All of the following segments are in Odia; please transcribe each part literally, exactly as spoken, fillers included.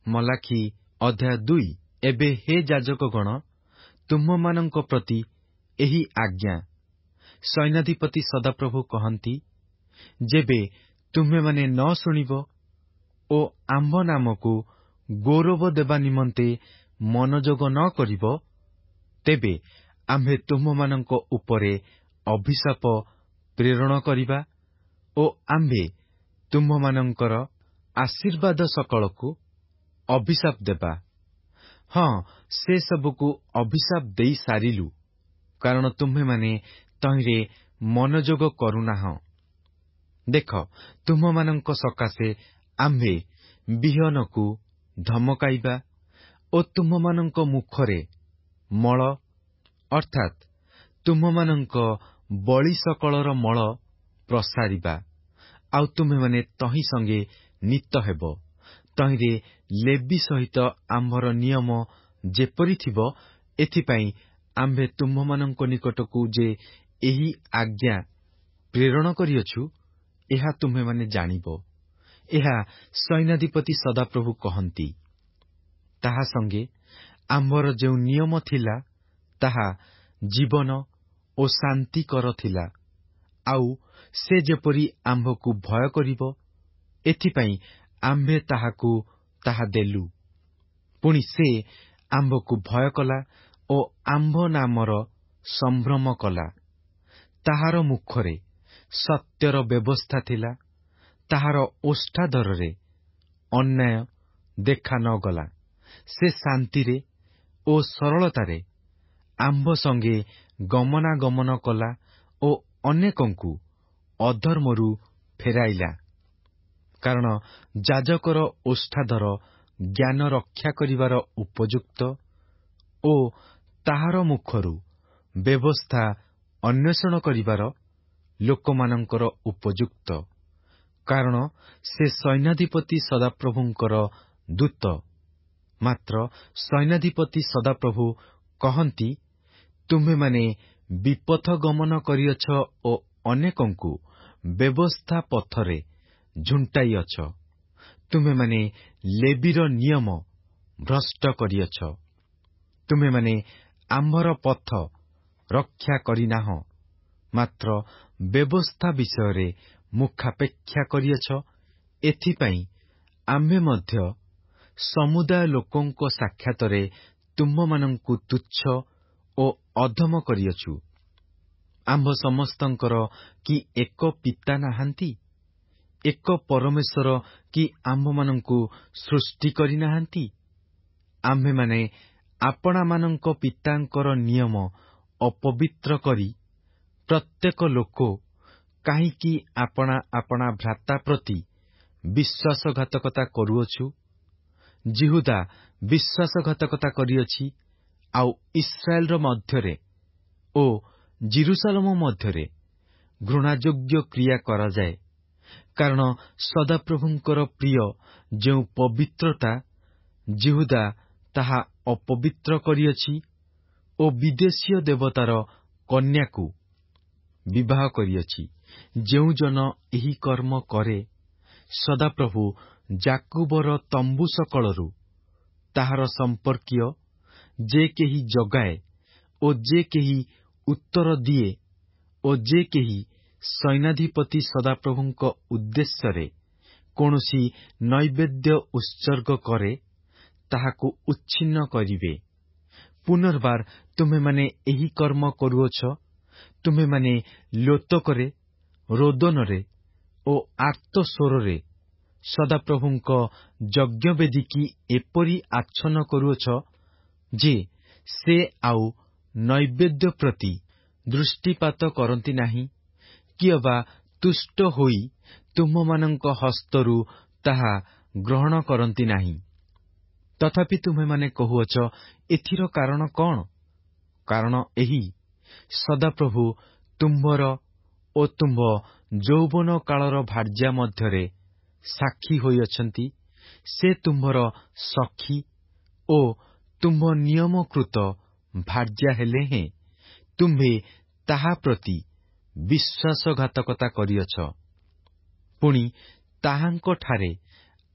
ମଲାଖି ଅଧ୍ୟାୟ ଦୁଇ। ଏବେ ହେ ଯାଜକଗଣ, ତୁମମାନଙ୍କ ପ୍ରତି ଏହି ଆଜ୍ଞା। ସୈନ୍ୟାଧିପତି ସଦାପ୍ରଭୁ କହନ୍ତି, ଯେବେ ତୁମେମାନେ ନ ଶୁଣିବ ଓ ଆମ୍ଭ ନାମକୁ ଗୌରବ ଦେବା ନିମନ୍ତେ ମନୋଯୋଗ ନ କରିବ, ତେବେ ଆମ୍ଭେ ତୁମମାନଙ୍କ ଉପରେ ଅଭିଶାପ ପ୍ରେରଣ କରିବା ଓ ଆମ୍ଭେ ତୁମମାନଙ୍କର ଆଶୀର୍ବାଦ ସକଳକୁ ଅଭିଶାପ ଦେବା। ହଁ, ସେ ସବୁକୁ ଅଭିଶାପ ଦେଇ ସାରିଲୁ, କାରଣ ତୁମ୍ଭେମାନେ ତହିଁରେ ମନୋଯୋଗ କରୁନାହଁ। ଦେଖ, ତୁମମାନଙ୍କ ସକାଶେ ଆମ୍ଭେ ବିହନକୁ ଧମକାଇବା ଓ ତୁମମାନଙ୍କ ମୁଖରେ ମଳ ଅର୍ଥାତ୍ ତୁମମାନଙ୍କ ବଳି ସକଳର ମଳ ପ୍ରସାରିବା, ଆଉ ତୁମେମାନେ ତହିଁ ସଙ୍ଗେ ନୀତ ହେବ। ତହିଁରେ ଲେବି ସହିତ ଆମ୍ଭର ନିୟମ ଯେପରି ଥିବ, ଏଥିପାଇଁ ଆମ୍ଭେ ତୁମ୍ଭମାନଙ୍କ ନିକଟକୁ ଯେ ଏହି ଆଜ୍ଞା ପ୍ରେରଣ କରିଅଛୁ, ଏହା ତୁମ୍ଭେମାନେ ଜାଣିବ। ଏହା ସୈନ୍ୟାଧିପତି ସଦାପ୍ରଭୁ କହନ୍ତି। ତାହା ସଙ୍ଗେ ଆମ୍ଭର ଯେଉଁ ନିୟମ ଥିଲା, ତାହା ଜୀବନ ଓ ଶାନ୍ତିକର ଥିଲା, ଆଉ ସେ ଯେପରି ଆମ୍ଭକୁ ଭୟ କରିବ, ଏଥିପାଇଁ ଆମ୍ଭେ ତାହାକୁ ତାହା ଦେଲୁ। ପୁଣି ସେ ଆମ୍ଭକୁ ଭୟ କଲା ଓ ଆମ୍ଭ ନାମର ସମ୍ଭ୍ରମ କଲା। ତାହାର ମୁଖରେ ସତ୍ୟର ବ୍ୟବସ୍ଥା ଥିଲା, ତାହାର ଓଷ୍ଠାଧରରେ ଅନ୍ୟାୟ ଦେଖା ନ ଗଲା। ସେ ଶାନ୍ତିରେ ଓ ସରଳତାରେ ଆମ୍ଭ ସଙ୍ଗେ ଗମନାଗମନ କଲା ଓ ଅନେକଙ୍କୁ ଅଧର୍ମରୁ ଫେରାଇଲା। କାରଣ ଯାଜକର ଓଷ୍ଠାଧର ଜ୍ଞାନ ରକ୍ଷା କରିବାର ଉପଯୁକ୍ତ ଓ ତାହାର ମୁଖରୁ ବ୍ୟବସ୍ଥା ଅନ୍ୱେଷଣ କରିବାର ଲୋକମାନଙ୍କର ଉପଯୁକ୍ତ। କାରଣ ସେ ସୈନ୍ୟାଧିପତି ସଦାପ୍ରଭୁଙ୍କର ଦୂତ। ମାତ୍ର ସୈନ୍ୟାଧିପତି ସଦାପ୍ରଭୁ କହନ୍ତି, ତୁମ୍ଭେମାନେ ବିପଥ ଗମନ କରିଅଛ ଓ ଅନେକଙ୍କୁ ବ୍ୟବସ୍ଥା ପଥରେ ଝୁଣ୍ଟାଇଅଛ। ତୁମେମାନେ ଲେବିର ନିୟମ ଭ୍ରଷ୍ଟ କରିଅଛ। ତୁମେମାନେ ଆମ୍ଭର ପଥ ରକ୍ଷା କରିନାହଁ, ମାତ୍ର ବ୍ୟବସ୍ଥା ବିଷୟରେ ମୁଖାପେକ୍ଷା କରିଅଛ। ଏଥିପାଇଁ ଆମ୍ଭେ ମଧ୍ୟ ସମୁଦାୟ ଲୋକଙ୍କ ସାକ୍ଷାତରେ ତୁମ୍ଭମାନଙ୍କୁ ତୁଚ୍ଛ ଓ ଅଧମ କରିଅଛୁ। ଆମ୍ଭ ସମସ୍ତଙ୍କର କି ଏକ ପିତା ନାହାନ୍ତି? ଏକ ପରମେଶ୍ୱର କି ଆମ୍ଭମାନଙ୍କୁ ସୃଷ୍ଟି କରିନାହାନ୍ତି? ଆମ୍ଭେମାନେ ଆପଣାମାନଙ୍କ ପିତାଙ୍କର ନିୟମ ଅପବିତ୍ର କରି ପ୍ରତ୍ୟେକ ଲୋକ କାହିଁକି ଆପଣା ଆପଣା ଭ୍ରାତା ପ୍ରତି ବିଶ୍ୱାସଘାତକତା କରୁଅଛୁ? ଯିହୁଦା ବିଶ୍ୱାସଘାତକତା କରିଅଛି, ଆଉ ଇସ୍ରାଏଲର ମଧ୍ୟରେ ଓ ଜିରୁସାଲେମ ମଧ୍ୟରେ ଘୃଣାଯୋଗ୍ୟ କ୍ରିୟା କରାଯାଏ। କାରଣ ସଦାପ୍ରଭୁଙ୍କର ପ୍ରିୟ ଯେଉଁ ପବିତ୍ରତା, ଯିହୁଦା ତାହା ଅପବିତ୍ର କରିଅଛି ଓ ବିଦେଶୀୟ ଦେବତାର କନ୍ୟାକୁ ବିବାହ କରିଅଛି। ଯେଉଁ ଜନ ଏହି କର୍ମ କରେ, ସଦାପ୍ରଭୁ ଯାକୁବର ତମ୍ବୁ ସକଳରୁ ତାହାର ସମ୍ପର୍କୀୟ ଯେ କେହି ଜଗାଏ ଓ ଯେ କେହି ଉତ୍ତର ଦିଏ ଓ ଯେ କେହି ସୈନ୍ୟାଧିପତି ସଦାପ୍ରଭୁଙ୍କ ଉଦ୍ଦେଶ୍ୟରେ କୌଣସି ନୈବେଦ୍ୟ ଉତ୍ସର୍ଗ କରେ, ତାହାକୁ ଉଚ୍ଛିନ୍ନ କରିବେ। ପୁନର୍ବାର ତୁମେମାନେ ଏହି କର୍ମ କରୁଅଛ। ତୁମେମାନେ ଲୋତକରେ, ରୋଦନରେ ଓ ଆର୍ତ୍ତସ୍ୱରରେ ସଦାପ୍ରଭୁଙ୍କ ଯଜ୍ଞବେଦୀକି ଏପରି ଆଚ୍ଛନ୍ନ କରୁଅଛ ଯେ ସେ ଆଉ ନୈବେଦ୍ୟ ପ୍ରତି ଦୃଷ୍ଟିପାତ କରନ୍ତି ନାହିଁ, କି ଅବା ତୁଷ୍ଟ ହୋଇ ତୁମ୍ଭମାନଙ୍କ ହସ୍ତରୁ ତାହା ଗ୍ରହଣ କରନ୍ତି ନାହିଁ। ତଥାପି ତୁମେମାନେ କହୁଅଛ, ଏଥିର କାରଣ କଣ? କାରଣ ଏହି, ସଦାପ୍ରଭୁ ତୁମ୍ଭର ଓ ତୁମ୍ଭ ଯୌବନ କାଳର ଭାର୍ଯ୍ୟା ମଧ୍ୟରେ ସାକ୍ଷୀ ହୋଇଅଛନ୍ତି। ସେ ତୁମ୍ଭର ସଖୀ ଓ ତୁମ୍ଭ ନିୟମକୃତ ଭାର୍ଯ୍ୟା ହେଲେ ହେଁ ତୁମ୍ଭେ ତାହା ପ୍ରତି ବିଶ୍ୱାସଘାତକତା କରିଅଛ। ପୁଣି ତାହାଙ୍କଠାରେ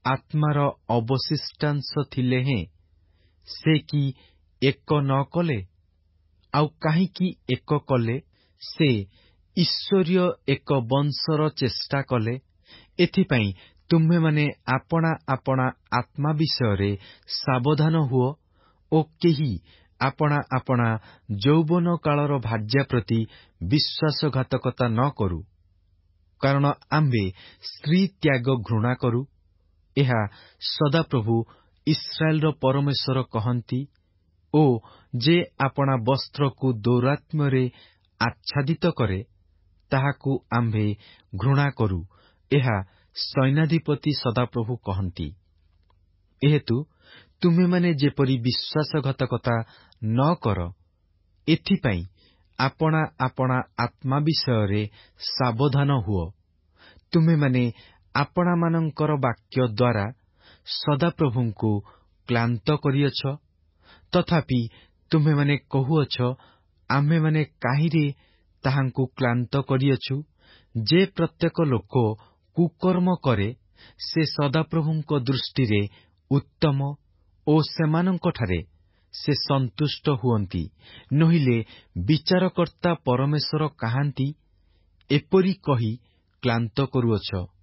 ଆତ୍ମାର ଅବଶିଷ୍ଟାଂଶ ଥିଲେ ହେଁ ସେ କି ଏକ ନ କଲେ? ଆଉ କାହିଁକି ଏକ କଲେ? ସେ ଈଶ୍ୱରୀୟ ଏକ ବଂଶର ଚେଷ୍ଟା କଲେ। ଏଥିପାଇଁ ତୁମ୍ଭେମାନେ ଆପଣା ଆପଣା ଆତ୍ମା ବିଷୟରେ ସାବଧାନ ହୁଅ ଓ କେହି ଆପଣା ଆପଣା ଯୌବନ କାଳର ଭାର୍ଯ୍ୟା ପ୍ରତି ବିଶ୍ୱାସଘାତକତା ନ କରୁ। କାରଣ ଆମ୍ଭେ ସ୍ତ୍ରୀ ତ୍ୟାଗ ଘୃଣା କରୁ। ଏହା ସଦାପ୍ରଭୁ ଇସ୍ରାଏଲର ପରମେଶ୍ୱର କହନ୍ତି ଓ ଯେ ଆପଣା ବସ୍ତ୍ରକୁ ଦୌରାତ୍ମ୍ୟରେ ଆଚ୍ଛାଦିତ କରେ, ତାହାକୁ ଆମ୍ଭେ ଘୃଣା କରୁ। ଏହା ସୈନ୍ୟାଧିପତି ସଦାପ୍ରଭୁ କହନ୍ତି। ଏହେତୁ ତୁମେମାନେ ଯେପରି ବିଶ୍ୱାସଘାତକତା ନ କର, ଏଥିପାଇଁ ଆପଣା ଆପଣା ଆତ୍ମା ବିଷୟରେ ସାବଧାନ ହୁଅ। ତୁମେମାନେ ଆପଣାମାନଙ୍କର ବାକ୍ୟ ଦ୍ୱାରା ସଦାପ୍ରଭୁଙ୍କୁ କ୍ଳାନ୍ତ କରିଅଛ। ତଥାପି ତୁମେମାନେ କହୁଅଛ, ଆମ୍ଭେମାନେ କାହିଁରେ ତାହାଙ୍କୁ କ୍ଳାନ୍ତ କରିଅଛୁ? ଯେ ପ୍ରତ୍ୟେକ ଲୋକ କୁକର୍ମ କରେ, ସେ ସଦାପ୍ରଭୁଙ୍କ ଦୃଷ୍ଟିରେ ଉତ୍ତମ ଓ ସେମାନଙ୍କଠାରେ ସେ ସନ୍ତୁଷ୍ଟ ହୁଅନ୍ତି। ନୋହିଲେ ବିଚାରକର୍ତ୍ତା ପରମେଶ୍ୱର କାହାନ୍ତି? ଏପରି କହି କ୍ଳାନ୍ତ କରୁଅଛ।